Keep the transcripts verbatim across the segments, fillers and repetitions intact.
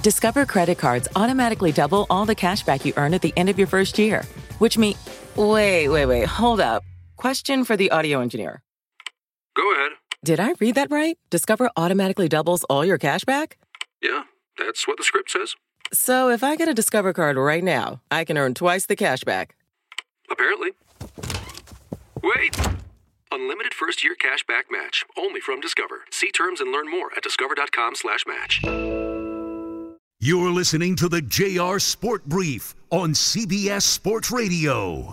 Discover credit cards automatically double all the cash back you earn at the end of your first year, which means... Wait, wait, wait, hold up. Question for the audio engineer. Go ahead. Did I read that right? Discover automatically doubles all your cash back? Yeah, that's what the script says. So if I get a Discover card right now, I can earn twice the cash back. Apparently. Wait! Unlimited first-year cash back match. Only from Discover. See terms and learn more at discover.com slash match. You're listening to the J R Sport Brief on C B S Sports Radio.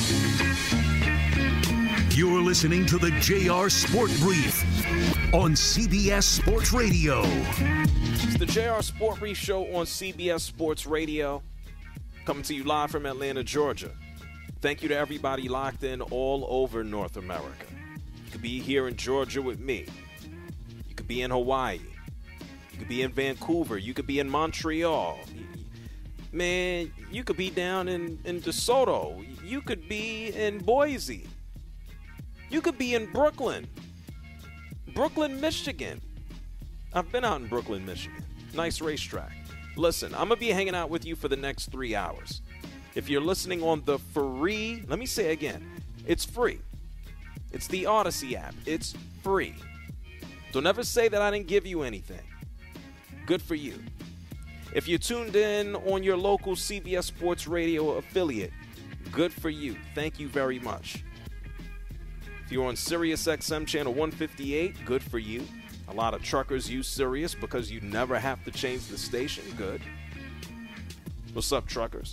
You're listening to the J R Sport Brief on C B S Sports Radio. It's the J R Sport Brief show on C B S Sports Radio, coming to you live from Atlanta, Georgia. Thank you to everybody locked in all over North America. You could be here in Georgia with me. You could be in Hawaii. You could be in Vancouver. You could be in Montreal. Man, you could be down in, in DeSoto. You could be in Boise. You could be in Brooklyn. Brooklyn, Michigan. I've been out in Brooklyn, Michigan. Nice racetrack. Listen, I'm going to be hanging out with you for the next three hours. If you're listening on the free, let me say again, it's free. It's the Odyssey app. It's free. Don't ever say that I didn't give you anything. Good for you. If you're tuned in on your local C B S Sports Radio affiliate, good for you. Thank you very much. If you're on Sirius X M channel one fifty-eight, good for you. A lot of truckers use Sirius because you never have to change the station. Good. What's up, truckers?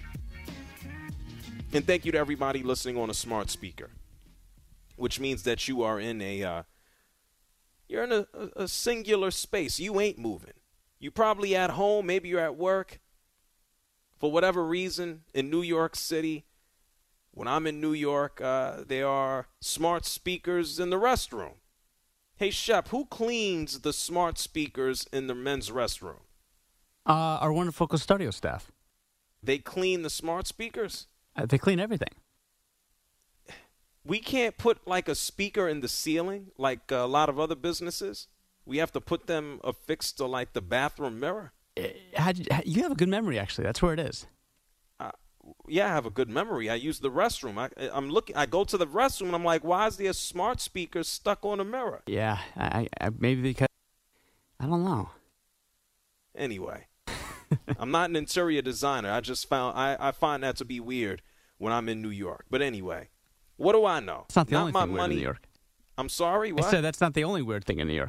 And thank you to everybody listening on a smart speaker, which means that you are in a uh, you're in a, a singular space. You ain't moving. You probably at home. Maybe you're at work. For whatever reason, in New York City, when I'm in New York, uh, there are smart speakers in the restroom. Hey, Shep, who cleans the smart speakers in the men's restroom? Uh, our wonderful custodial staff. They clean the smart speakers? Uh, they clean everything. We can't put like a speaker in the ceiling like a lot of other businesses. We have to put them affixed to like the bathroom mirror. Uh, how'd you, you have a good memory, actually. That's where it is. Uh, yeah, I have a good memory. I use the restroom. I, I'm looking. I go to the restroom and I'm like, why is there a smart speaker stuck on a mirror? Yeah, I, I maybe because I don't know. Anyway, I'm not an interior designer. I just found I, I find that to be weird when I'm in New York. But anyway, what do I know? It's not the not only my thing weird money. in New York. I'm sorry. What? I said that's not the only weird thing in New York.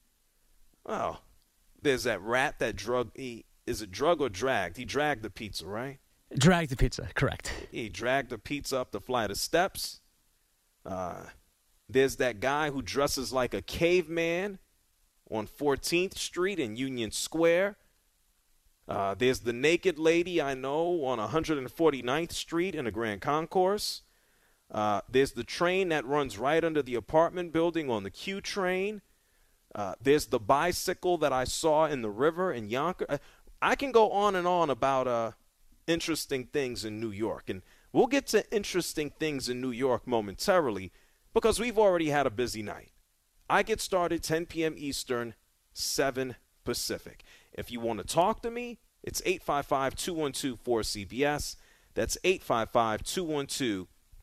Oh, there's that rat that drug. He, is it drug or dragged? He dragged the pizza, right? Dragged the pizza, correct. He dragged the pizza up the flight of steps. Uh, there's that guy who dresses like a caveman on fourteenth Street in Union Square. Uh, there's the naked lady I know on one hundred forty-ninth Street in the Grand Concourse. Uh, there's the train that runs right under the apartment building on the Q train. Uh, there's the bicycle that I saw in the river in Yonkers. I can go on and on about uh, interesting things in New York. And we'll get to interesting things in New York momentarily because we've already had a busy night. I get started ten p.m. Eastern, seven Pacific. If you want to talk to me, it's eight five five, two one two, four C B S. That's eight five five, two one two,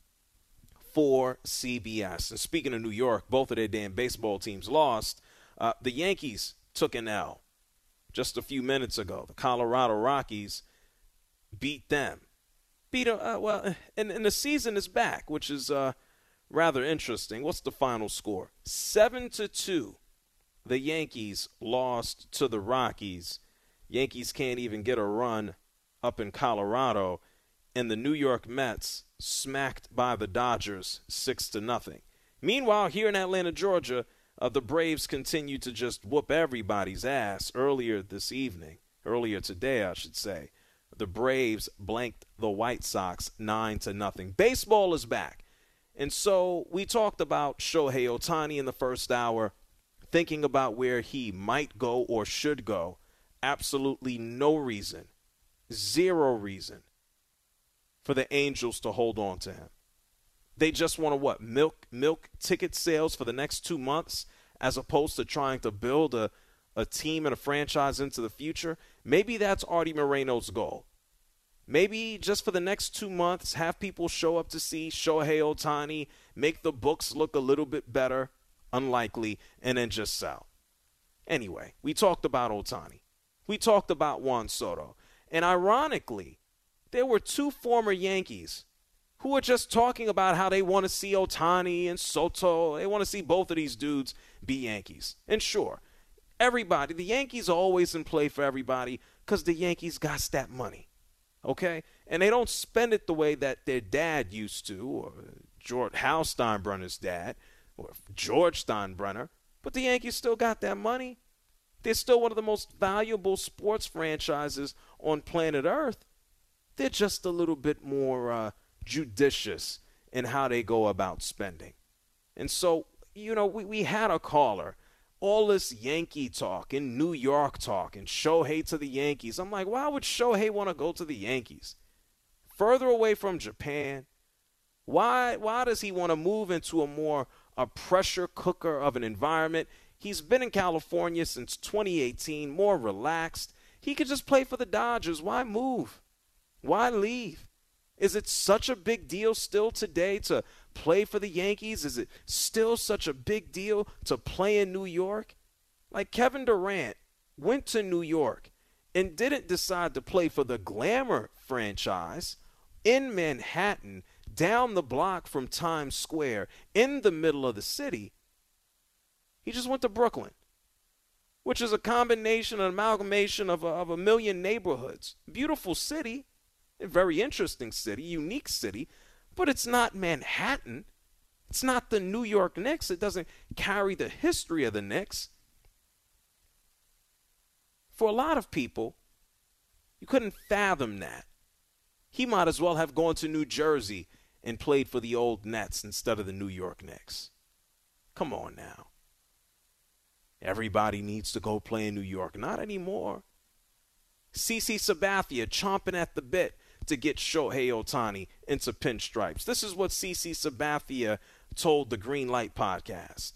four C B S. And speaking of New York, both of their damn baseball teams lost. Uh, the Yankees took an L just a few minutes ago. The Colorado Rockies beat them. Beat uh, well, and, and the season is back, which is uh, rather interesting. What's the final score? Seven to two. The Yankees lost to the Rockies. Yankees can't even get a run up in Colorado, and the New York Mets smacked by the Dodgers six to nothing. Meanwhile, here in Atlanta, Georgia, uh, the Braves continue to just whoop everybody's ass. Earlier this evening, earlier today, I should say, the Braves blanked the White Sox nine to nothing. Baseball is back, and so we talked about Shohei Ohtani in the first hour, thinking about where he might go or should go. Absolutely no reason, zero reason for the Angels to hold on to him. They just want to what? Milk milk ticket sales for the next two months as opposed to trying to build a, a team and a franchise into the future, maybe that's Artie Moreno's goal. Maybe just for the next two months, have people show up to see Shohei Ohtani, make the books look a little bit better, unlikely, and then just sell. Anyway, we talked about Ohtani. We talked about Juan Soto. And ironically, there were two former Yankees who were just talking about how they want to see Ohtani and Soto. They want to see both of these dudes be Yankees. And sure, everybody, the Yankees are always in play for everybody because the Yankees got that money. Okay? And they don't spend it the way that their dad used to, or George Hal Steinbrenner's dad, or George Steinbrenner. But the Yankees still got that money. They're still one of the most valuable sports franchises on planet Earth. They're just a little bit more uh, judicious in how they go about spending. And so, you know, we, we had a caller. All this Yankee talk and New York talk and Shohei to the Yankees. I'm like, why would Shohei want to go to the Yankees? Further away from Japan. Why why does he want to move into a more a pressure cooker of an environment? He's been in California since twenty eighteen, more relaxed. He could just play for the Dodgers. Why move? Why leave? Is it such a big deal still today to play for the Yankees? Is it still such a big deal to play in New York? Like Kevin Durant went to New York and didn't decide to play for the Glamour franchise in Manhattan, down the block from Times Square, in the middle of the city. He just went to Brooklyn, which is a combination, an amalgamation of a, of a million neighborhoods. Beautiful city. A very interesting city, unique city, but it's not Manhattan. It's not the New York Knicks. It doesn't carry the history of the Knicks. For a lot of people, you couldn't fathom that. He might as well have gone to New Jersey and played for the old Nets instead of the New York Knicks. Come on now. Everybody needs to go play in New York. Not anymore. CeCe Sabathia chomping at the bit to get Shohei Ohtani into pinstripes. This is what CeCe Sabathia told the Green Light podcast.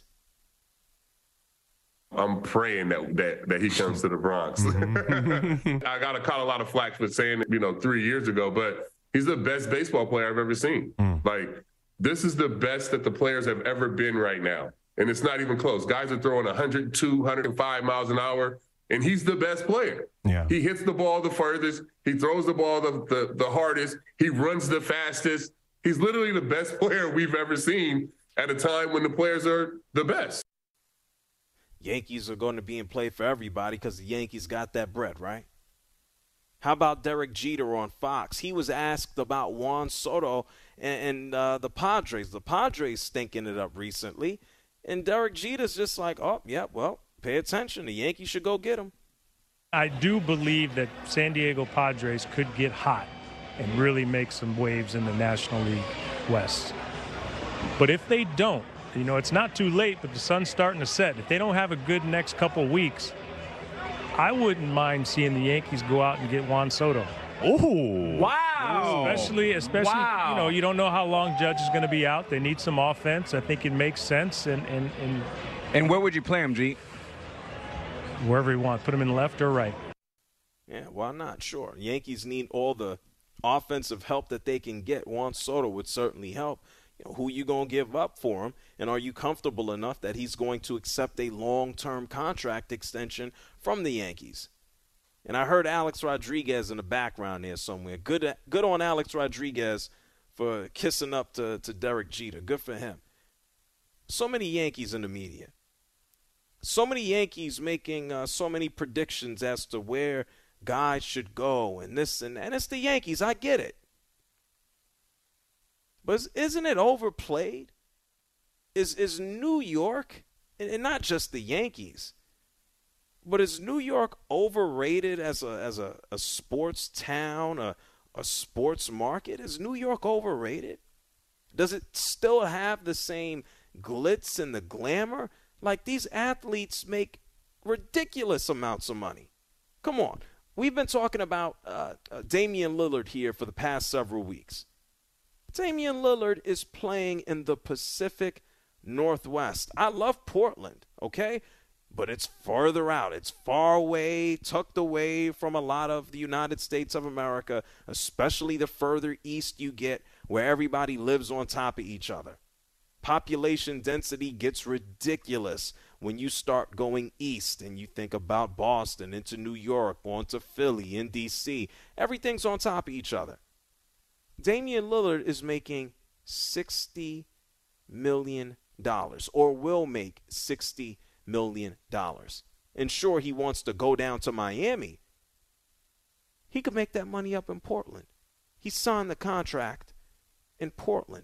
I'm praying that that, that he comes to the Bronx. I got to caught a lot of flack for saying it, you know, three years ago, but he's the best baseball player I've ever seen. Mm. Like, this is the best that the players have ever been right now. And it's not even close. Guys are throwing one hundred two, one hundred five miles an hour. And he's the best player. Yeah. He hits the ball the furthest. He throws the ball the, the, the hardest. He runs the fastest. He's literally the best player we've ever seen at a time when the players are the best. Yankees are going to be in play for everybody because the Yankees got that bread, right? How about Derek Jeter on Fox? He was asked about Juan Soto and, and uh, the Padres. The Padres stinking it up recently. And Derek Jeter's just like, oh, yeah, well, pay attention. The Yankees should go get him. I do believe that San Diego Padres could get hot and really make some waves in the National League West. But if they don't, you know, it's not too late, but the sun's starting to set. If they don't have a good next couple weeks, I wouldn't mind seeing the Yankees go out and get Juan Soto. Ooh. Wow. Especially, especially, wow. you know, you don't know how long Judge is going to be out. They need some offense. I think it makes sense. And, and, and, and where would you play him, G? Wherever you want. Put him in left or right. Yeah, why not? Sure. Yankees need all the offensive help that they can get. Juan Soto would certainly help. You know, who are you going to give up for him? And are you comfortable enough that he's going to accept a long-term contract extension from the Yankees? And I heard Alex Rodriguez in the background there somewhere. Good good on Alex Rodriguez for kissing up to, to Derek Jeter. Good for him. So many Yankees in the media. So many Yankees making uh, so many predictions as to where guys should go and this and and it's the Yankees. I get it. But isn't it overplayed? Is is New York, and not just the Yankees, but is New York overrated as a as a, a sports town, a, a sports market? Is New York overrated? Does it still have the same glitz and the glamour? Like, these athletes make ridiculous amounts of money. Come on. We've been talking about uh, uh, Damian Lillard here for the past several weeks. Damian Lillard is playing in the Pacific Northwest. I love Portland, okay? but it's further out. It's far away, tucked away from a lot of the United States of America, especially the further east you get, where everybody lives on top of each other. Population density gets ridiculous when you start going east and you think about Boston, into New York, onto Philly, in D C. Everything's on top of each other. Damian Lillard is making sixty million dollars, or will make sixty million dollars. And sure, he wants to go down to Miami. He could make that money up in Portland. He signed the contract in Portland.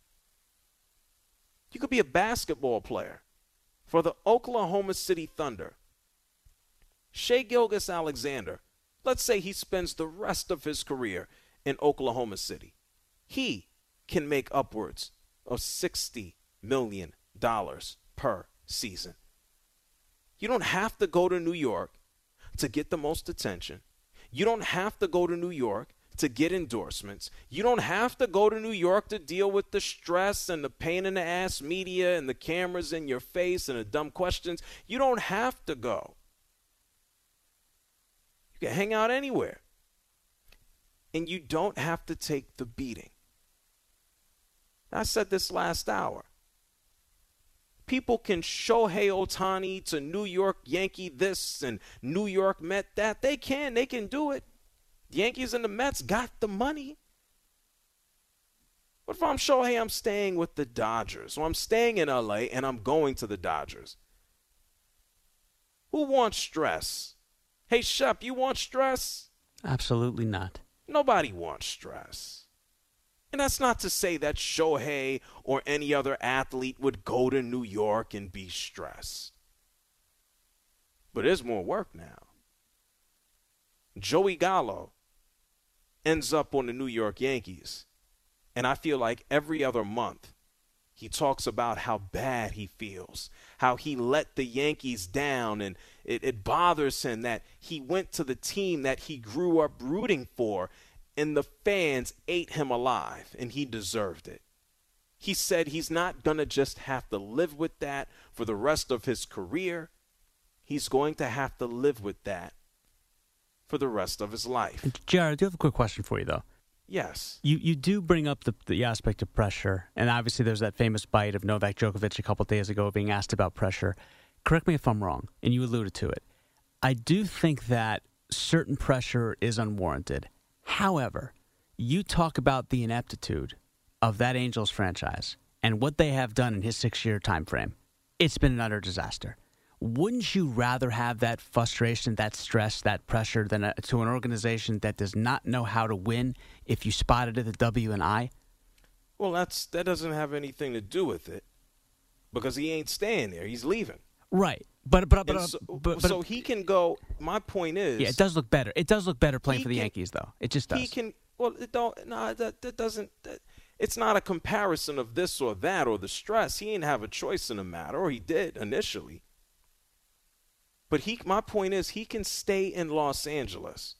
You could be a basketball player for the Oklahoma City Thunder. Shai Gilgeous-Alexander, let's say he spends the rest of his career in Oklahoma City. He can make upwards of sixty million dollars per season. You don't have to go to New York to get the most attention. You don't have to go to New York to get endorsements. You don't have to go to New York to deal with the stress and the pain in the ass media and the cameras in your face and the dumb questions. You don't have to go. You can hang out anywhere. And you don't have to take the beating. I said this last hour. People can Shohei Ohtani to New York Yankee this and New York Met that. They can. They can do it. The Yankees and the Mets got the money. What if I'm Shohei, I'm staying with the Dodgers? So I'm staying in L A and I'm going to the Dodgers. Who wants stress? Hey, Shep, you want stress? Absolutely not. Nobody wants stress. And that's not to say that Shohei or any other athlete would go to New York and be stressed. But there's more work now. Joey Gallo ends up on the New York Yankees. And I feel like every other month he talks about how bad he feels, how he let the Yankees down, and it, it bothers him that he went to the team that he grew up rooting for, and the fans ate him alive, and he deserved it. He said he's not going to just have to live with that for the rest of his career. He's going to have to live with that for the rest of his life. Jared, I do have a quick question for you, though. Yes. You you do bring up the, the aspect of pressure, and obviously there's that famous bite of Novak Djokovic a couple of days ago being asked about pressure. Correct me if I'm wrong, and you alluded to it. I do think that certain pressure is unwarranted. However, you talk about the ineptitude of that Angels franchise and what they have done in his six-year time frame. It's been an utter disaster. Wouldn't you rather have that frustration, that stress, that pressure than a, to an organization that does not know how to win if you spotted it at the W and I? Well, that's that doesn't have anything to do with it because he ain't staying there. He's leaving. Right. But but but, so, but, but so he can go. My point is, yeah, it does look better. It does look better playing for the can, Yankees, though. It just does. He can. Well, it don't. No, that that doesn't. That, it's not a comparison of this or that or the stress. He didn't have a choice in the matter, or he did initially. But he, my point is, he can stay in Los Angeles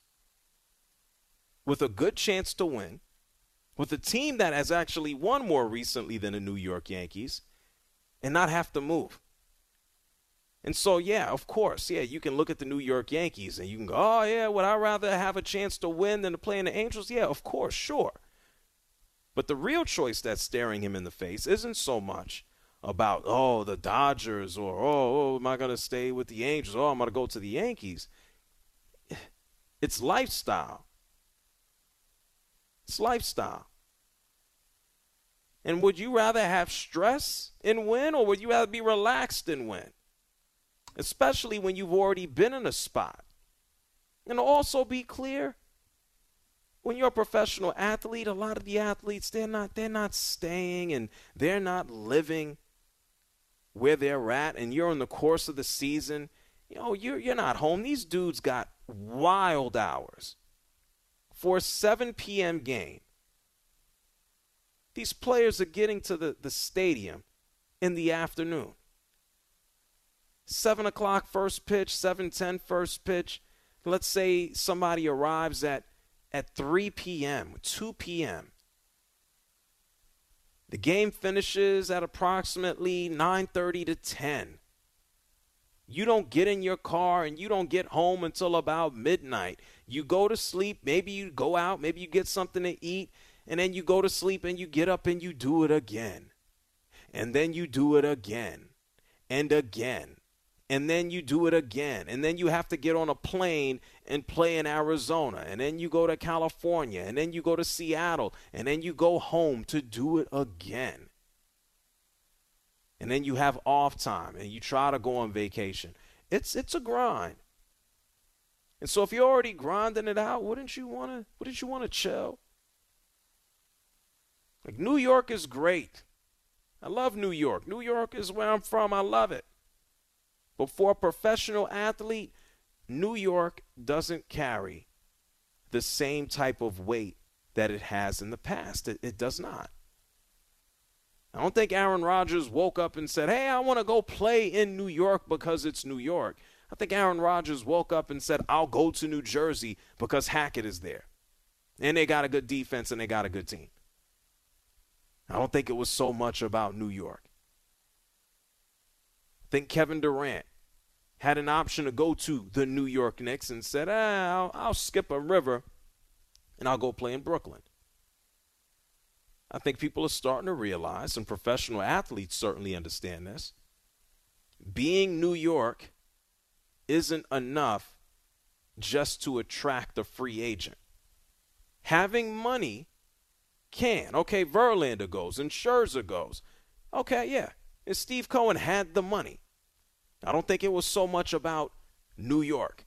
with a good chance to win, with a team that has actually won more recently than the New York Yankees, and not have to move. And so, yeah, of course, yeah, you can look at the New York Yankees and you can go, oh, yeah, would I rather have a chance to win than to play in the Angels? Yeah, of course, sure. But the real choice that's staring him in the face isn't so much about, oh, the Dodgers or, oh, oh am I going to stay with the Angels? Oh, I'm going to go to the Yankees. It's lifestyle. It's lifestyle. And would you rather have stress and win, or would you rather be relaxed and win? Especially when you've already been in a spot. And also be clear, when you're a professional athlete, a lot of the athletes, they're not, they're not staying and they're not living where they're at, and you're in the course of the season, you know, you're, you're not home. These dudes got wild hours. For a seven p.m. game, these players are getting to the, the stadium in the afternoon. seven o'clock first pitch, seven ten first pitch. Let's say somebody arrives at, at three p.m., two p.m., the game finishes at approximately nine thirty to ten. You don't get in your car and you don't get home until about midnight. You go to sleep, maybe you go out, maybe you get something to eat, and then you go to sleep and you get up and you do it again. And then you do it again and again. And then you do it again. And then you have to get on a plane and play in Arizona. And then you go to California. And then you go to Seattle. And then you go home to do it again. And then you have off time and you try to go on vacation. It's it's a grind. And so if you're already grinding it out, wouldn't you want to wouldn't you want to chill? Like, New York is great. I love New York. New York is where I'm from. I love it. But for a professional athlete, New York doesn't carry the same type of weight that it has in the past. It, it does not. I don't think Aaron Rodgers woke up and said, hey, I want to go play in New York because it's New York. I think Aaron Rodgers woke up and said, I'll go to New Jersey because Hackett is there. And they got a good defense and they got a good team. I don't think it was so much about New York. I think Kevin Durant had an option to go to the New York Knicks and said, ah, I'll, I'll skip a river and I'll go play in Brooklyn. I think people are starting to realize, and professional athletes certainly understand this, being New York isn't enough just to attract a free agent. Having money can. Okay, Verlander goes and Scherzer goes. Okay, yeah. And Steve Cohen had the money. I don't think it was so much about New York.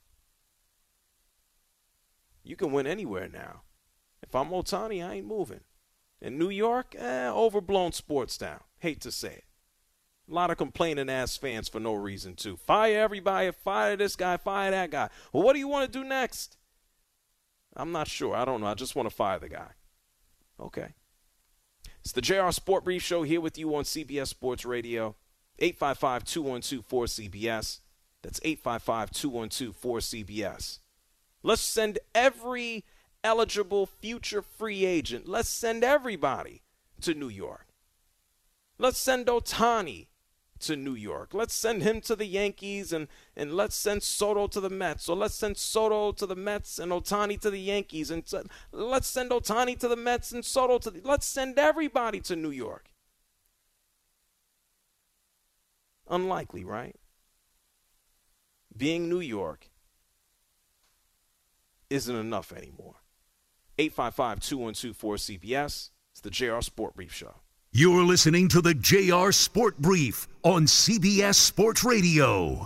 You can win anywhere now. If I'm Ohtani, I ain't moving. In New York, eh, overblown sports town. Hate to say it. A lot of complaining ass fans for no reason, too. Fire everybody, fire this guy, fire that guy. Well, what do you want to do next? I'm not sure. I don't know. I just want to fire the guy. Okay. It's the J R Sport Brief Show here with you on C B S Sports Radio. eight five five, two one two, four C B S. That's eight five five, two one two, four C B S. Let's send every eligible future free agent. Let's send everybody to New York. Let's send Ohtani to New York. Let's send him to the Yankees, and, and let's send Soto to the Mets. Or let's send Soto to the Mets and Ohtani to the Yankees. And to, let's send Ohtani to the Mets and Soto to the... Let's send everybody to New York. Unlikely, right? Being New York isn't enough anymore. eight five five, two one two, four C B S. It's the J R Sport Brief Show. You're listening to the J R Sport Brief on C B S Sports Radio.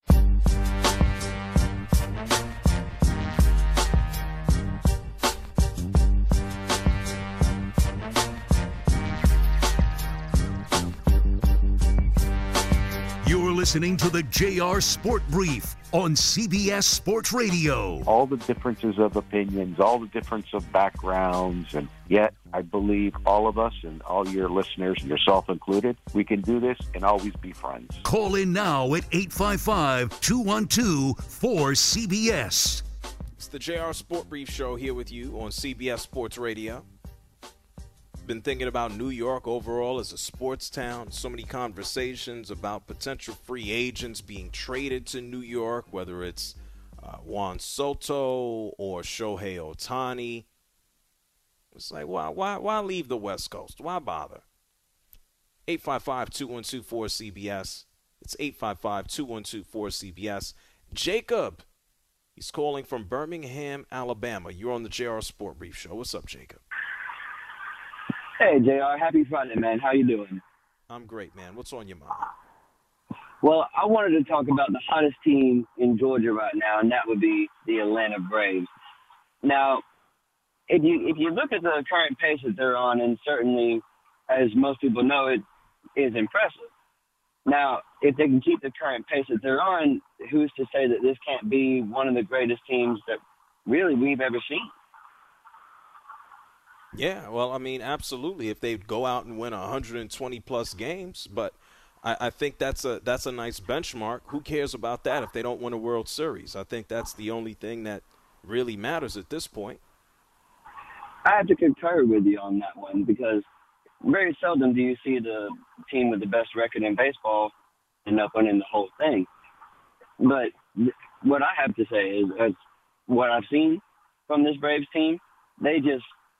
You're listening to the J R Sport Brief on C B S Sports Radio. All the differences of opinions, all the difference of backgrounds, and yet I believe all of us and all your listeners, and yourself included, we can do this and always be friends. Call in now at eight five five, two one two, four C B S. It's the J R Sport Brief Show here with you on C B S Sports Radio. Been thinking about New York overall as a sports town. So many conversations about potential free agents being traded to New York, whether it's uh, Juan Soto or Shohei Ohtani. It's like, why, why, why leave the West Coast? Why bother? eight five five, two one two, four C B S. It's eight five five, two one two, four C B S. Jacob, he's calling from Birmingham, Alabama. You're on the J R Sport Brief Show. What's up, Jacob? Hey, J R. Happy Friday, man. How you doing? I'm great, man. What's on your mind? Well, I wanted to talk about the hottest team in Georgia right now, and that would be the Atlanta Braves. Now, if you if you look at the current pace that they're on, and certainly, as most people know, it is impressive. Now, if they can keep the current pace that they're on, who's to say that this can't be one of the greatest teams that really we've ever seen? Yeah, well, I mean, absolutely. If they go out and win one hundred twenty plus games, but I, I think that's a that's a nice benchmark. Who cares about that if they don't win a World Series? I think that's the only thing that really matters at this point. I have to concur with you on that one because very seldom do you see the team with the best record in baseball end up winning the whole thing. But what I have to say is, is what I've seen from this Braves team, they just,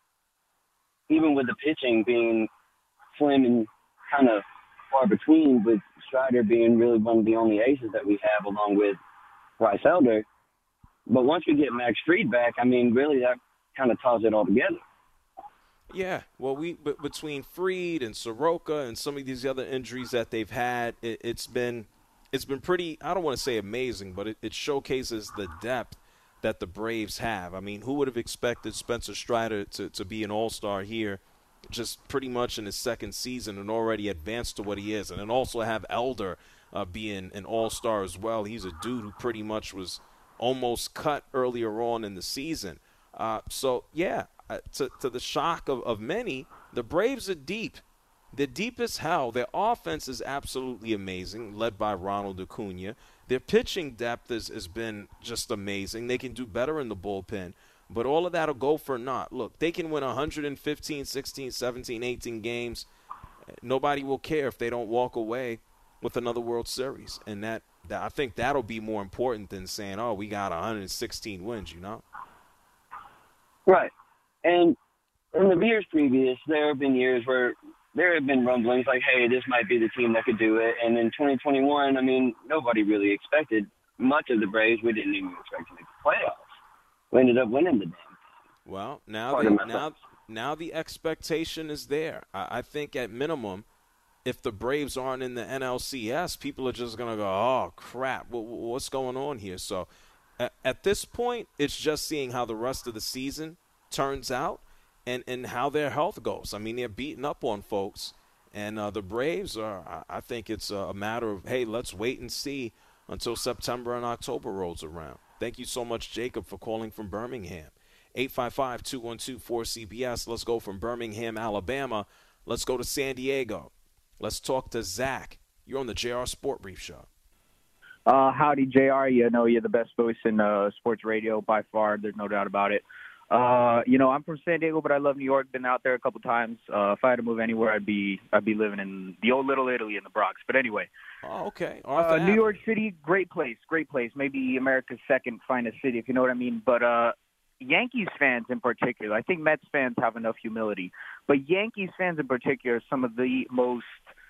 even with the pitching being slim and kind of far between, with Strider being really one of the only aces that we have along with Bryce Elder. But once we get Max Fried back, I mean, really that kind of ties it all together. Yeah, well, we b- between Fried and Soroka and some of these other injuries that they've had, it, it's been it's been pretty, I don't want to say amazing, but it, it showcases the depth that the Braves have. I mean, who would have expected Spencer Strider to, to be an all-star here just pretty much in his second season and already advanced to what he is? And then also have Elder uh, being an all-star as well. He's a dude who pretty much was almost cut earlier on in the season. Uh, so, yeah, uh, to, to the shock of, of many, the Braves are deep. They're deep as hell. Their offense is absolutely amazing, led by Ronald Acuna. Their pitching depth has, has been just amazing. They can do better in the bullpen. But all of that will go for naught. Look, they can win one hundred fifteen, sixteen, seventeen, eighteen games. Nobody will care if they don't walk away with another World Series. And that, that I think that'll be more important than saying, oh, we got one hundred sixteen wins, you know? Right. And in the years previous, there have been years where there have been rumblings like, hey, this might be the team that could do it. And in twenty twenty-one, I mean, nobody really expected much of the Braves. We didn't even expect to make the playoffs. We ended up winning the damn thing. Well, now the, now, now the expectation is there. I, I think at minimum, if the Braves aren't in the N L C S, people are just going to go, oh, crap, what, what's going on here? So at, at this point, it's just seeing how the rest of the season turns out and, and how their health goes. I mean, they're beating up on folks. And uh, the Braves are, I think it's a matter of, hey, let's wait and see until September and October rolls around. Thank you so much, Jacob, for calling from Birmingham. eight five five, two one two, four C B S. Let's go from Birmingham, Alabama. Let's go to San Diego. Let's talk to Zach. You're on the J R Sport Brief Show. Uh, howdy, J R. You know you're the best voice in uh, sports radio by far. There's no doubt about it. Uh, you know, I'm from San Diego, but I love New York. Been out there a couple times. Uh, if I had to move anywhere, I'd be I'd be living in the old Little Italy in the Bronx. But anyway. Oh, okay. Uh, New York City, great place, great place. Maybe America's second finest city, if you know what I mean. But uh, Yankees fans in particular, I think Mets fans have enough humility. But Yankees fans in particular are some of the most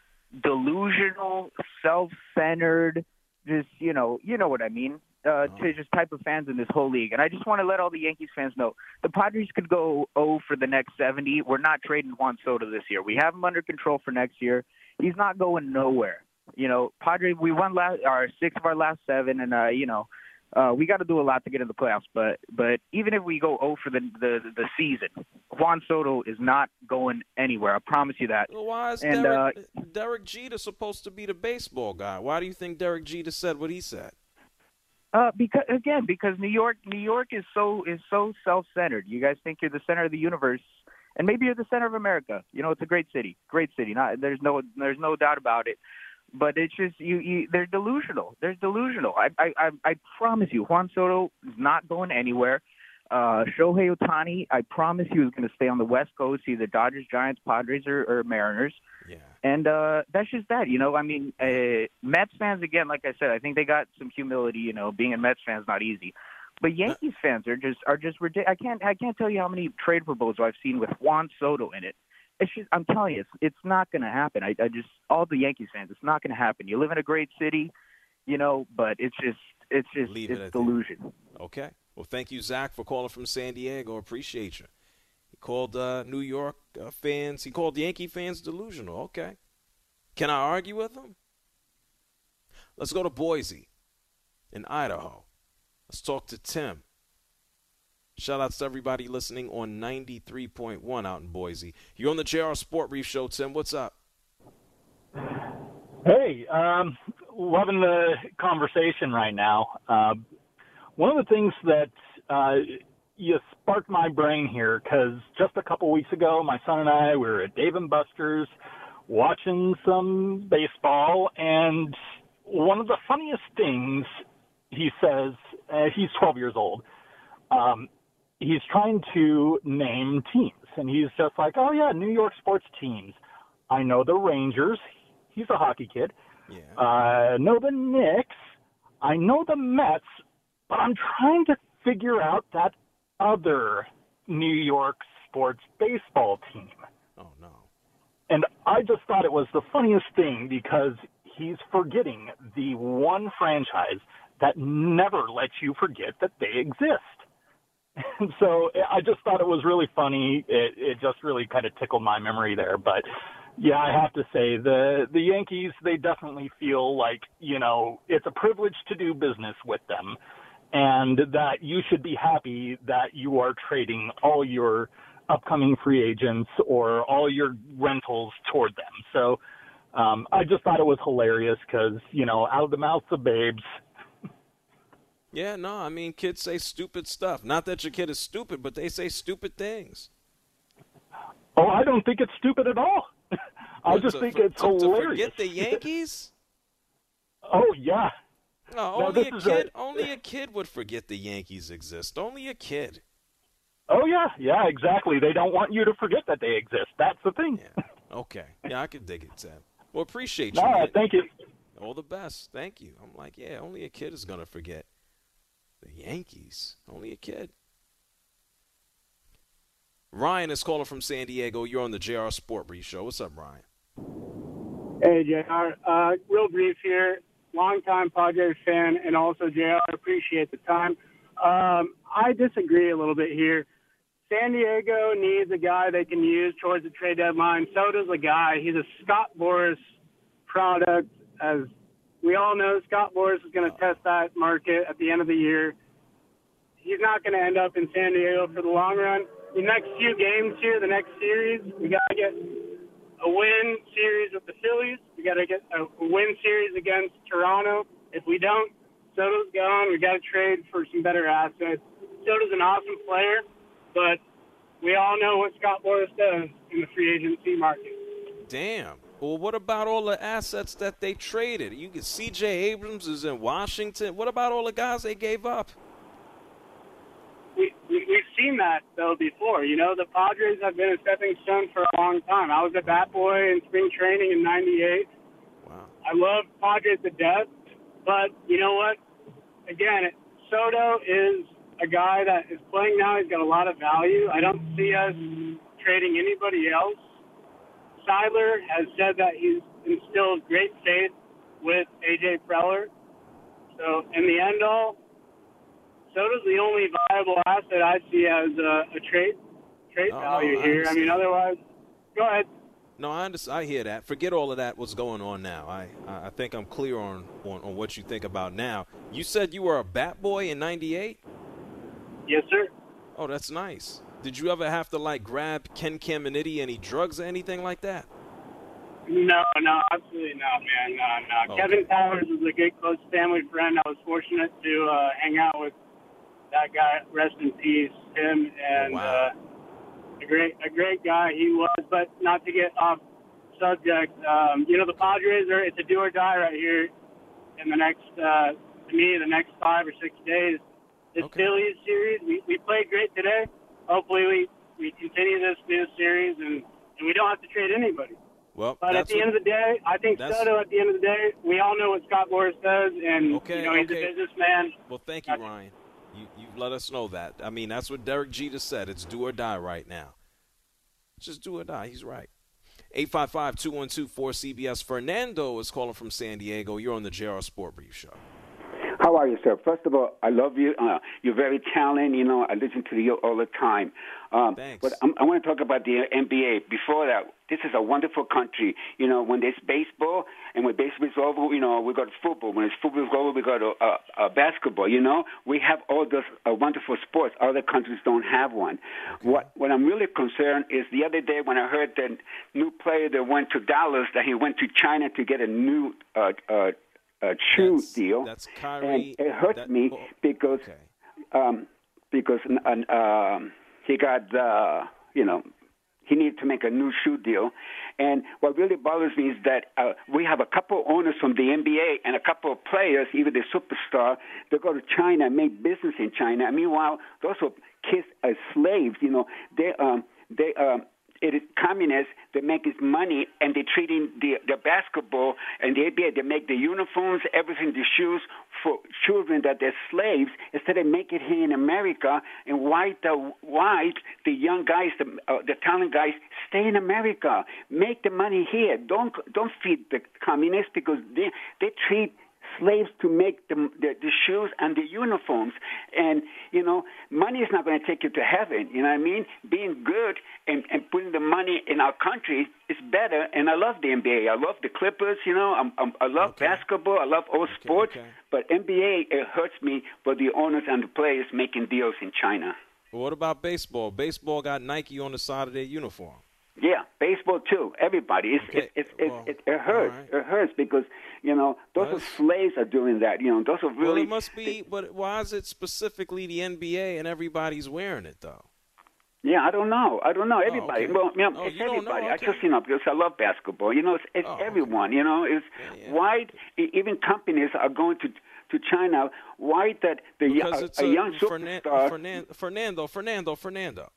delusional, self-centered, just, you know, you know what I mean, uh, to just type of fans in this whole league. And I just want to let all the Yankees fans know, the Padres could go oh for the next seventy. We're not trading Juan Soto this year. We have him under control for next year. He's not going nowhere. You know, Padres, we won last, our six of our last seven, and, uh, you know, uh, we got to do a lot to get in the playoffs. But but even if we go oh for the, the, the season, Juan Soto is not going anywhere. I promise you that. Well, why is and, Derek, uh, Derek Jeter supposed to be the baseball guy? Why do you think Derek Jeter said what he said? Uh, because again, because New York, New York is so is so self-centered. You guys think you're the center of the universe, and maybe you're the center of America. You know, it's a great city, great city. Not there's no there's no doubt about it. But it's just you, you. They're delusional. They're delusional. I, I, I, I promise you, Juan Soto is not going anywhere. Uh, Shohei Ohtani, I promise you, is going to stay on the West Coast, either Dodgers, Giants, Padres, or, or Mariners. Yeah. And uh, that's just that. You know, I mean, uh, Mets fans again. Like I said, I think they got some humility. You know, being a Mets fan is not easy. But Yankees fans are just are just ridiculous. I can't I can't tell you how many trade proposals I've seen with Juan Soto in it. It's just, I'm telling you, it's, it's not going to happen. I, I just, all the Yankees fans, it's not going to happen. You live in a great city, you know, but it's just, it's just, Leave it's it delusion. That. Okay. Well, thank you, Zach, for calling from San Diego. Appreciate you. He called uh, New York uh, fans, he called Yankee fans delusional. Okay. Can I argue with him? Let's go to Boise in Idaho. Let's talk to Tim. Shout outs to everybody listening on ninety-three point one out in Boise. You're on the J R Sport Brief Show, Tim. What's up? Hey, um, loving the conversation right now. Uh, one of the things that uh, you sparked my brain here, because just a couple weeks ago, my son and I were at Dave and Buster's watching some baseball, and one of the funniest things he says, uh, he's twelve years old, um, he's trying to name teams, and he's just like, oh, yeah, New York sports teams. I know the Rangers. He's a hockey kid. Yeah. I uh, know the Knicks. I know the Mets, but I'm trying to figure out that other New York sports baseball team. Oh, no. And I just thought it was the funniest thing because he's forgetting the one franchise that never lets you forget that they exist. And so I just thought it was really funny. It, it just really kind of tickled my memory there. But, yeah, I have to say, the, the Yankees, they definitely feel like, you know, it's a privilege to do business with them, and that you should be happy that you are trading all your upcoming free agents or all your rentals toward them. So um, I just thought it was hilarious because, you know, out of the mouths of babes. Yeah, no, I mean, kids say stupid stuff. Not that your kid is stupid, but they say stupid things. Oh, I don't think it's stupid at all. I What, just to, think for, it's to, hilarious. to forget the Yankees? Oh, yeah. No, No, only this a is kid. a- Only a kid would forget the Yankees exist. Only a kid. Oh, yeah, yeah, exactly. They don't want you to forget that they exist. That's the thing. Yeah. Okay. Yeah, I can dig it, Sam. Well, appreciate you. No, man. thank you. All the best. Thank you. I'm like, yeah, only a kid is gonna forget the Yankees. Only a kid. Ryan is calling from San Diego. You're on the J R Sport Brief Show. What's up, Ryan? Hey, J R. Uh, real brief here. Longtime Padres fan, and also J R. Appreciate the time. Um, I disagree a little bit here. San Diego needs a guy they can use towards the trade deadline. So does a guy. He's a Scott Boras product. As we all know, Scott Boras is going to test that market at the end of the year. He's not going to end up in San Diego for the long run. The next few games here, the next series, we got to get a win series with the Phillies. We got to get a win series against Toronto. If we don't, Soto's gone. We got to trade for some better assets. Soto's an awesome player, but we all know what Scott Boras does in the free agency market. Damn. Well, what about all the assets that they traded? You can C J Abrams is in Washington. What about all the guys they gave up? We, we, we've seen that, though, before. You know, the Padres have been a stepping stone for a long time. I was a bat boy in spring training in ninety-eight. Wow. I love Padres to death, but you know what? Again, Soto is a guy that is playing now. He's got a lot of value. I don't see us trading anybody else. Seidler has said that he's instilled great faith with A J Preller. So, in the end all, Soto's the only viable asset I see as a, a trade trade Oh, value I here. I mean, understand. otherwise, go ahead. No, I understand. I hear that. Forget all of that. What's going on now? I I think I'm clear on, on, on what you think about now. You said you were a bat boy in ninety-eight? Yes, sir. Oh, that's nice. Did you ever have to, like, grab Ken Caminiti, any drugs or anything like that? No, no, absolutely not, man. No, no. Okay. Kevin Towers is a good, close family friend. I was fortunate to uh, hang out with that guy. Rest in peace, him, and Oh, wow. uh, a great, a great guy he was. But not to get off subject, um, you know, the Padres are it's a do or die right here in the next, uh, to me, the next five or six days. This Okay. Phillies series, we, we played great today. Hopefully, we, we continue this new series, and, and we don't have to trade anybody. Well, But at that's the what- end of the day, I think that's- Soto, at the end of the day, we all know what Scott Boras does, and Okay, you know he's okay. a businessman. Well, thank you, Ryan. You you let us know that. I mean, that's what Derek Jeter said. It's do or die right now. It's just do or die. He's right. eight five five, two one two, four C B S. Fernando is calling from San Diego. You're on the J R Sport Brief Show. How are you, sir? First of all, I love you. Uh, you're very talented. You know, I listen to you all the time. Um, Thanks. But I'm, I want to talk about the N B A. Before that, this is a wonderful country. You know, when there's baseball, and when baseball is over, you know, we got football. When it's football is over, we got uh, uh, basketball. You know, we have all those uh, wonderful sports. Other countries don't have one. Okay. What What I'm really concerned is the other day when I heard that new player that went to Dallas, that he went to China to get a new uh, uh, uh, shoe That's- deal. that's Kyrie- And it hurt that- me oh, because okay. um, because uh, um, he got uh, you know he needed to make a new shoe deal. And what really bothers me is that uh, we have a couple owners from the N B A and a couple of players, even the superstar, they go to China and make business in China. And meanwhile, those are kids as slaves. You know, they um, they um, it is communists that make his money, and they're treating the, the basketball and the N B A. They make the uniforms, everything, the shoes for children that they're slaves, instead of making it here in America. And why the why the young guys, the, uh, the talent guys, stay in America, make the money here. Don't don't feed the communists, because they they treat slaves to make the, the the shoes and the uniforms. And, you know, money is not going to take you to heaven. You know what I mean? Being good and, and putting the money in our country is better. And I love the N B A. I love the Clippers, you know. I'm, I'm, I love okay. basketball. I love all okay, sports. Okay. But N B A, it hurts me for the owners and the players making deals in China. Well, what about baseball? Baseball got Nike on the side of their uniform. Yeah, baseball too. Everybody. It's, okay. it, it, well, it, it, it hurts. Right. It hurts because, you know, those well, are slaves are doing that. You know, those are really. Well, it must be. But why is it specifically the N B A and everybody's wearing it though? Yeah, I don't know. I don't know. Everybody. Oh, okay. Well, you know, oh, it's you everybody. Know, okay. I just, you know, because I love basketball. You know, it's, it's oh, everyone. Okay. You know, it's yeah, yeah. why even companies are going to to China. Why that the because a, it's a a, young Fernan- superstar. Fernan- Fernando, Fernando, Fernando.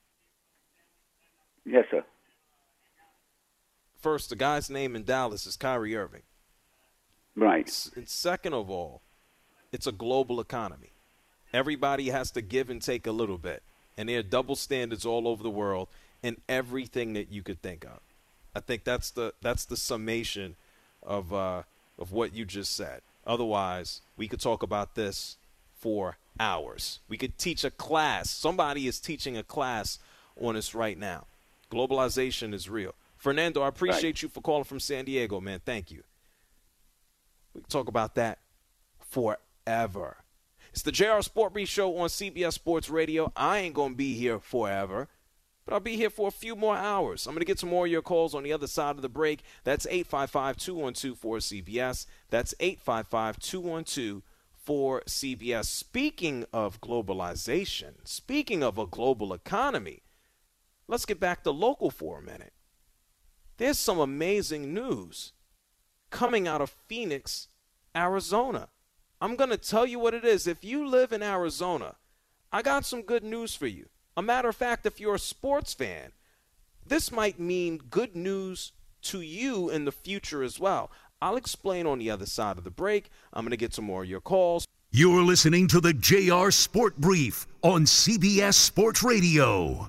Yes, sir. First, the guy's name in Dallas is Kyrie Irving. Right. And second of all, it's a global economy. Everybody has to give and take a little bit. And there are double standards all over the world in everything that you could think of. I think that's the that's the summation of uh, of what you just said. Otherwise, we could talk about this for hours. We could teach a class. Somebody is teaching a class on us right now. Globalization is real. Fernando, I appreciate right. you for calling from San Diego, man. Thank you. We can talk about that forever. It's the J R Sport Brief Show on C B S Sports Radio. I ain't going to be here forever, but I'll be here for a few more hours. I'm going to get some more of your calls on the other side of the break. That's eight five five, two one two, four C B S. That's eight five five, two one two, four C B S. Speaking of globalization, speaking of a global economy, let's get back to local for a minute. There's some amazing news coming out of Phoenix, Arizona. I'm going to tell you what it is. If you live in Arizona, I got some good news for you. A matter of fact, if you're a sports fan, this might mean good news to you in the future as well. I'll explain on the other side of the break. I'm going to get some more of your calls. You're listening to the J R Sport Brief on C B S Sports Radio.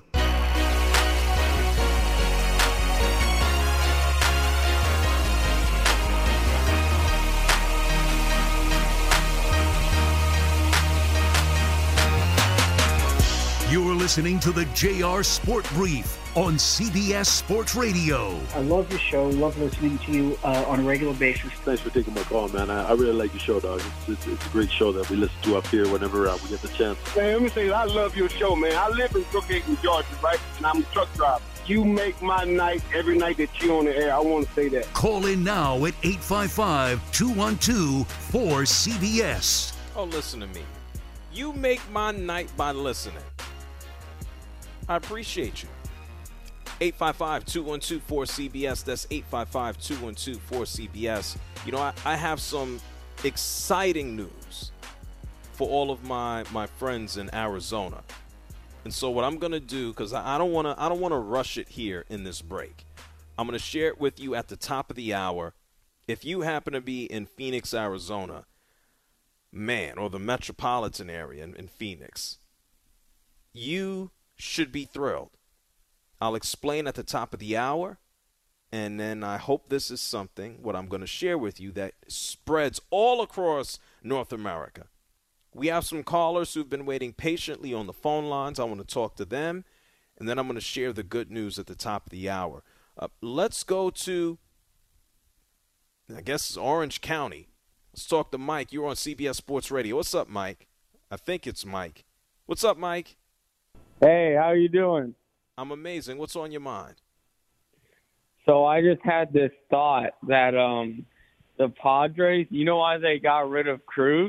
You're listening to the J R Sport Brief on C B S Sports Radio. I love your show. Love listening to you uh, on a regular basis. Thanks for taking my call, man. I, I really like your show, dog. It's, it's, it's a great show that we listen to up here whenever uh, we get the chance. Man, let me say, I love your show, man. I live in Brookhaven, Georgia, right? And I'm a truck driver. You make my night every night that you're on the air. I want to say that. Call in now at eight five five, two one two, four C B S. Oh, listen to me. You make my night by listening. I appreciate you. eight five five, two one two, four C B S. That's eight five five, two one two, four C B S. You know, I, I have some exciting news for all of my, my friends in Arizona. And so what I'm going to do, because I, I don't want to I don't want to rush it here in this break. I'm going to share it with you at the top of the hour. If you happen to be in Phoenix, Arizona, man, or the metropolitan area in, in Phoenix, you should be thrilled. I'll explain at the top of the hour, and then I hope this is something, what I'm going to share with you, that spreads all across North America. We have some callers who've been waiting patiently on the phone lines. I want to talk to them, and then I'm going to share the good news at the top of the hour. Uh, let's go to, I guess it's Orange County. Let's talk to Mike. You're on C B S Sports Radio. What's up, Mike? I think it's Mike. What's up, Mike? Hey, how you doing? I'm amazing. What's on your mind? So I just had this thought that um, the Padres, you know why they got rid of Cruz?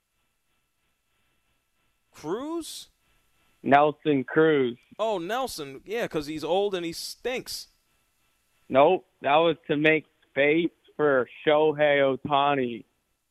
Cruz? Nelson Cruz. Oh, Nelson. Yeah, because he's old and he stinks. Nope. That was to make space for Shohei Ohtani.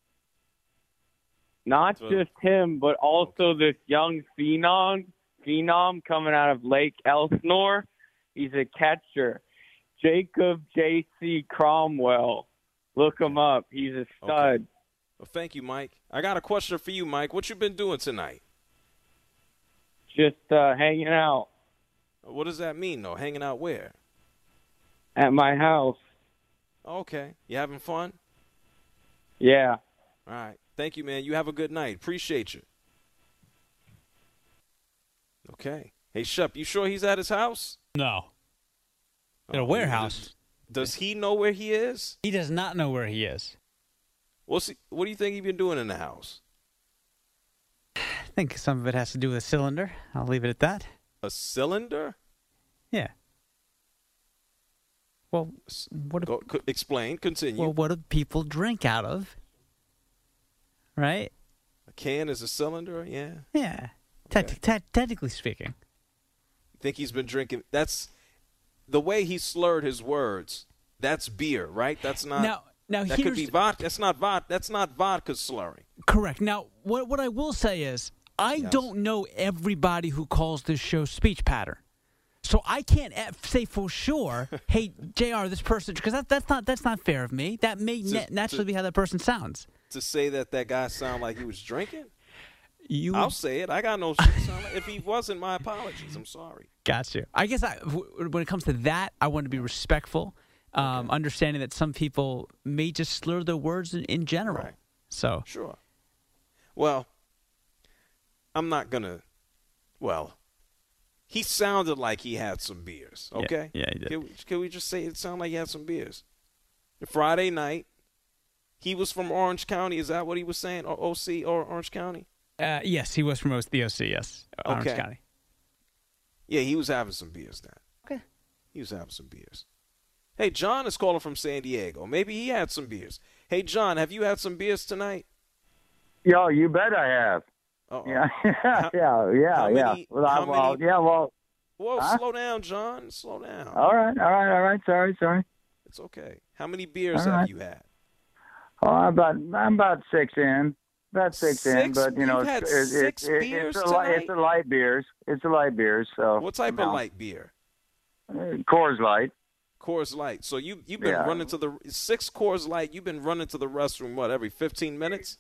Not so, just him, but also this young phenom. Phenom coming out of Lake Elsinore. He's a catcher. Jacob J C Cromwell. Look him up. He's a stud. Okay. Well, thank you, Mike. I got a question for you, Mike. What you been doing tonight? Just uh, hanging out What does that mean, though? Hanging out where? at my house. Okay. You having fun? Yeah. All right. Thank you, man. You have a good night. Appreciate you. Okay. Hey, Shep, you sure he's at his house? No. In a Oh, warehouse. Does, does he know where he is? He does not know where he is. What's he, what do you think he's been doing in the house? I think some of it has to do with a cylinder. I'll leave it at that. A cylinder? Yeah. Well, what? Go, co- explain. Continue. Well, what do people drink out of? Right? A can is a cylinder? Yeah. Yeah. Te- te- technically speaking. Think he's been drinking? That's the way he slurred his words. That's beer, right? That's not. Now, now that could here's be the- vodka. That's not vodka. That's not vodka slurring. Correct. Now, what what I will say is, I Yes. don't know everybody who calls this show speech pattern, so I can't e- say for sure. Hey, J R, this person, because that, that's not that's not fair of me. That may To- na- naturally to- be how that person sounds. To say that that guy sounded like he was drinking. You I'll say it. I got no shit. Sound like, if he wasn't, my apologies. I'm sorry. Got you. I guess I, w- when it comes to that, I want to be respectful, um, understanding that some people may just slur their words in, in general. Right. So Sure. Well, I'm not gonna. Well, he sounded like he had some beers. Yeah, Okay. yeah, he did. Can we, can we just say it sounded like he had some beers? Friday night, he was from Orange County. Is that what he was saying? Or O C or Orange County? uh, yes, he was from the O C. Yes, Orange Okay. County. Yeah, he was having some beers then. Okay. He was having some beers. Hey, John is calling from San Diego. Maybe he had some beers. Hey, John, have you had some beers tonight? Yo, you bet I have. Uh-oh. Yeah, yeah, yeah, yeah, how yeah. many- Well, I- how well, many- yeah, well. Whoa, Huh? slow down, John. Slow down. All right, all right, all right. Sorry, sorry. It's okay. How many beers All have right. you had? Oh, I'm about I'm about six in, about six, in, Six? but you know, You've had it's, it's, six it's, beers it's, a, light- tonight? it's a light beers. It's a light beers. So What type you of know, light beer? uh, Coors Light. Coors Light. So you you've been Yeah. running to the six Coors Light. You've been running to the restroom what every fifteen minutes?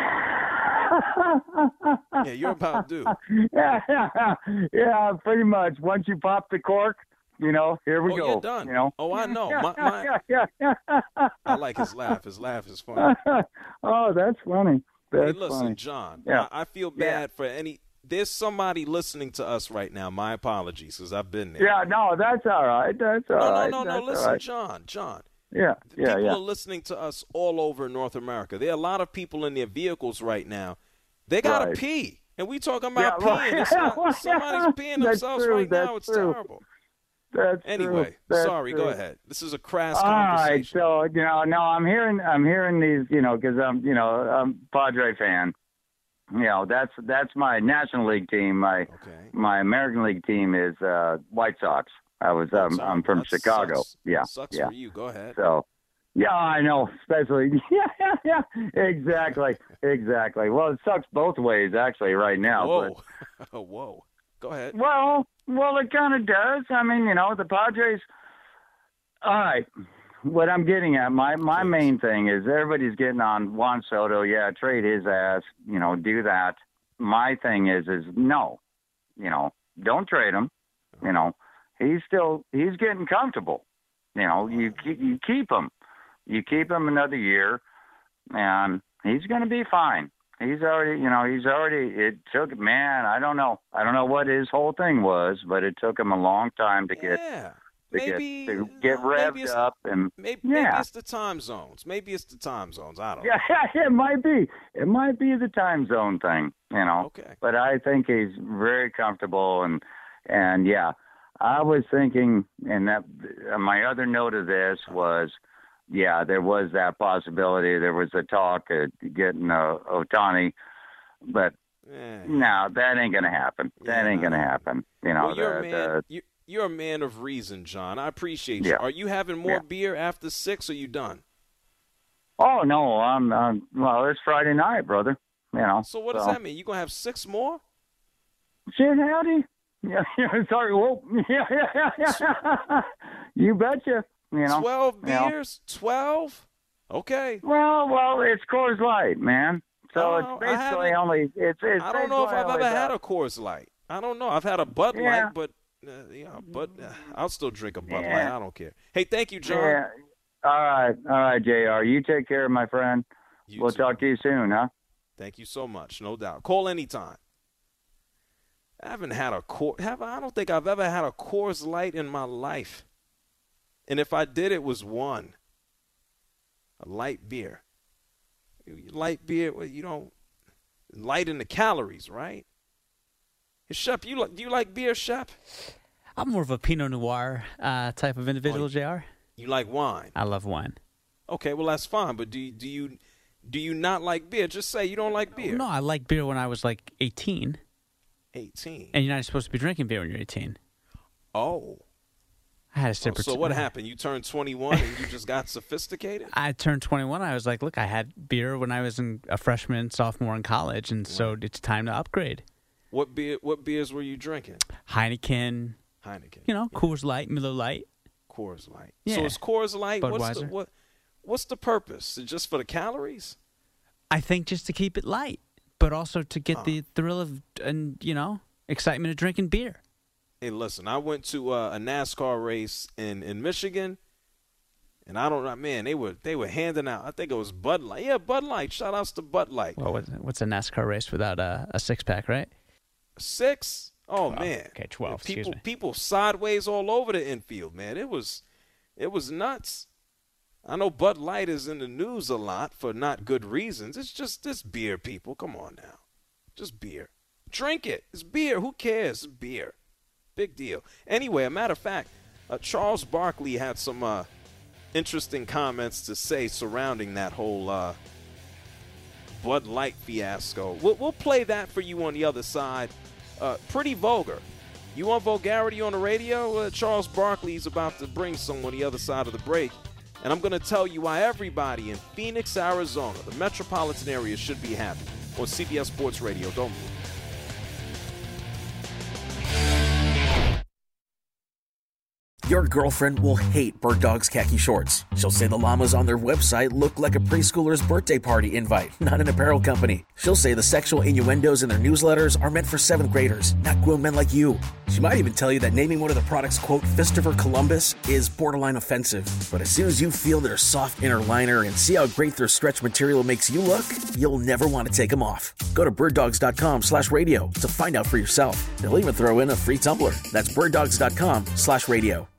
Yeah, you're about due. yeah, yeah, yeah, pretty much. Once you pop the cork, you know, here we Oh, go. you're done. You know. Oh, I know. My, my, yeah, yeah, yeah. I like his laugh. His laugh is funny. Oh, that's funny. That's Hey, listen, funny. John. Yeah. I, I feel Yeah. bad for any. There's somebody listening to us right now. My apologies, because I've been there. Yeah, no, that's all right. That's all No, right. no, no, no. That's all Listen, right. John. John. Yeah, yeah, People yeah. are listening to us all over North America. There are a lot of people in their vehicles right now. They gotta Right. pee, and we talking about Yeah, well, peeing. It's not, somebody's peeing That's themselves true, right now. that's It's true. terrible. That's Anyway, true. That's sorry. Go true. ahead. This is a crass All right, conversation. so you know, no, I'm hearing, I'm hearing these, you know, because I'm, you know, I'm a Padre fan. You know, that's that's my National League team. My my American League team is uh, White Sox. I was, um, I'm from That Chicago. sucks. Yeah, Sucks yeah. for you. Go ahead. So, yeah, I know, especially, yeah, yeah, yeah, exactly, exactly. Well, it sucks both ways, actually, right now. Whoa. Whoa. Go ahead. But, well, well, it kind of does. I mean, you know, the Padres. All right, what I'm getting at, my my main thing is everybody's getting on Juan Soto. Yeah, trade his ass. You know, do that. My thing is, is no, you know, don't trade him. You know, he's still he's getting comfortable. You know, you keep, you keep him. You keep him another year, and he's going to be fine. He's already, you know, he's already, it took, man, I don't know. I don't know what his whole thing was, but it took him a long time to get, Yeah. to Maybe, get, to get maybe revved it's- up. And Maybe, maybe yeah. it's the time zones. Maybe it's the time zones. I don't know. Yeah, it might be. It might be the time zone thing, you know. Okay. But I think he's very comfortable, and and yeah, I was thinking, and that uh, my other note of this was, yeah, there was that possibility. There was a talk of getting uh, Ohtani, but Eh. no, that ain't gonna happen. That ain't gonna happen. You know, Well, you're a the, man. the, You, you're a man of reason, John. I appreciate you. Yeah. Are you having more Yeah. beer after six? Or you done? oh no, I'm, I'm well. It's Friday night, brother. You know. So what does that mean? You gonna have six more? Shit, howdy. Yeah, yeah, sorry. Whoa. Yeah, yeah, yeah. You betcha. You know, twelve you know. beers? twelve? Okay. Well, well, it's Coors Light, man. So Oh, it's I basically haven't- only it's. it's I don't know if basically I've only ever had about- a Coors Light. I don't know. I've had a Bud Yeah. Light, but uh, yeah, but uh, I'll still drink a Bud Yeah. Light. I don't care. Hey, thank you, John. Yeah. All right, all right, J R. You take care, my friend. You we'll too. talk to you soon, huh? Thank you so much. No doubt. Call anytime. I haven't had a Coors. Have I? I don't think I've ever had a Coors Light in my life. And if I did, it was one. A light beer. Light beer. Well, you don't lighten the calories, right? Hey, Shep, you like? Do you like beer, Shep? I'm more of a Pinot Noir uh, type of individual, Oh, J R. You like wine? I love wine. Okay, well that's fine. But do you, do you do you not like beer? Just say you don't like beer. No, I liked beer when I was like eighteen. eighteen. And you're not supposed to be drinking beer when you're eighteen. Oh. I had a Oh, sip or so two. what happened? You turned twenty-one and you just got sophisticated? I turned twenty-one. I was like, look, I had beer when I was in a freshman, sophomore in college, and so it's time to upgrade. What beer? What beers were you drinking? Heineken, Heineken. you know, Coors Light, Miller Light. Coors Light. Yeah. So it's Coors Light. What's the, Budweiser. what? What's the purpose? Is it just for the calories? I think just to keep it light, but also to get Oh. the thrill of, and you know, excitement of drinking beer. Hey, listen, I went to uh, a NASCAR race in, in Michigan, and I don't know, man, they were they were handing out. I think it was Bud Light. Yeah, Bud Light. Shout outs to Bud Light. Well, what's, what's a NASCAR race without a, a six pack, right? Six? Oh twelve. man. Okay, twelve. People Excuse me. people sideways all over the infield, man. It was it was nuts. I know Bud Light is in the news a lot for not good reasons. It's just this beer, people. Come on now. Just beer. Drink it. It's beer. Who cares? It's beer. Big deal. Anyway, a matter of fact, uh, Charles Barkley had some uh, interesting comments to say surrounding that whole uh, Bud Light fiasco. We'll, we'll play that for you on the other side. Uh, pretty vulgar. You want vulgarity on the radio? Uh, Charles Barkley's about to bring some on the other side of the break. And I'm going to tell you why everybody in Phoenix, Arizona, the metropolitan area, should be happy on C B S Sports Radio. Don't move. Your girlfriend will hate Bird Dog's khaki shorts. She'll say the llamas on their website look like a preschooler's birthday party invite, not an apparel company. She'll say the sexual innuendos in their newsletters are meant for seventh graders, not grown men like you. She might even tell you that naming one of the products, quote, Fistiver Columbus is borderline offensive. But as soon as you feel their soft inner liner and see how great their stretch material makes you look, you'll never want to take them off. Go to birddogs.com slash radio to find out for yourself. They'll even throw in a free tumbler. That's birddogs.com slash radio.